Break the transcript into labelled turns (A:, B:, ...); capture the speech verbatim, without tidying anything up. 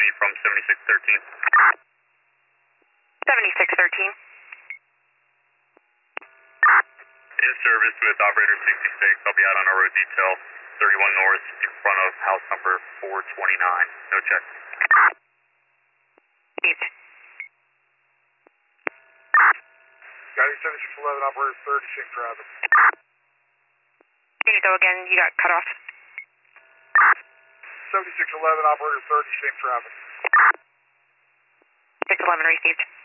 A: ninety from seventy-six thirteen.
B: seventy-six thirteen.
A: In service with operator sixty-six. I'll be out on our road detail, thirty-one north in front of house number four twenty-nine. No check.
B: Eight.
C: Guiding seventy-six eleven, operator third, safe traffic.
B: Can you go again? You got cut off.
C: seventy-six eleven, operator third, safe traffic.
B: six eleven received.